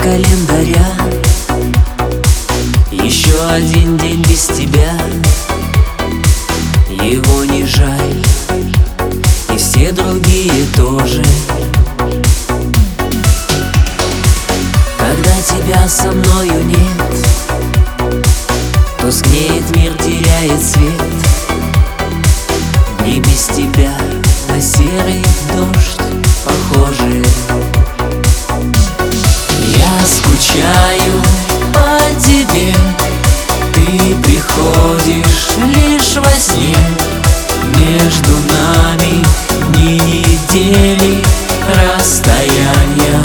календаря. Еще один день без тебя, его не жаль, и все другие тоже. Когда тебя со мною нет, тускнеет мир, теряет свет. Дни без тебя на серый дождь похожи. Я скучаю по тебе, ты приходишь лишь во сне. Между нами дни, недели, расстояния.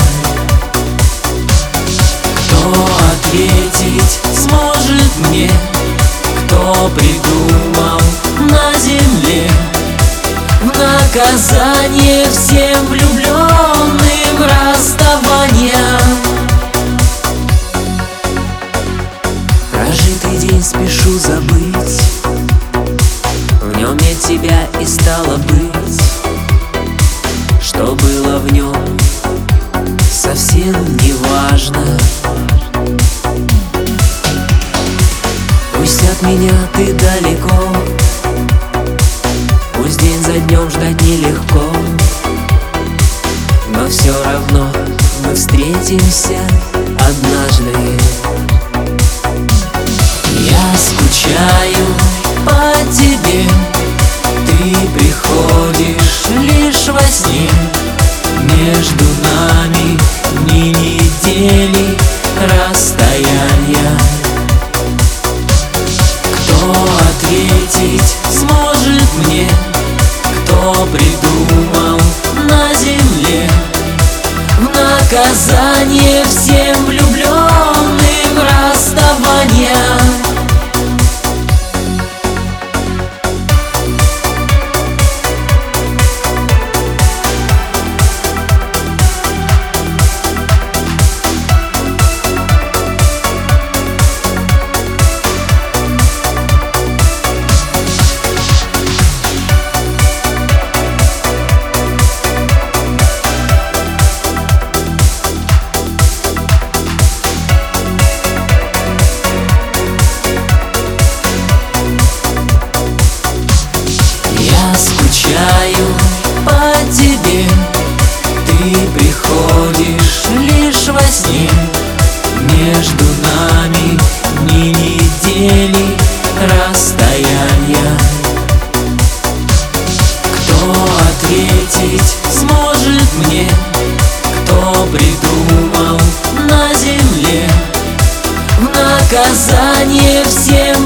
Кто ответить сможет мне? Кто придумал на земле в наказание всем влюбленным расставания? Прожитый день спешу забыть, в нем нет тебя и стало быть. Что было в нем, совсем не важно. Пусть от меня ты далеко, пусть день за днем ждать нелегко, но все равно мы встретимся однажды. Я скучаю по тебе, ты приходишь лишь во сне. Между нами дни, недели, расстояния. Кто ответить сможет мне? Кто придумал на земле в наказание всем влюбленным расставания? Скучаю по тебе, ты приходишь лишь во сне. Между нами дни, недели, расстояния. Кто ответить сможет мне? Кто придумал на земле в наказание всем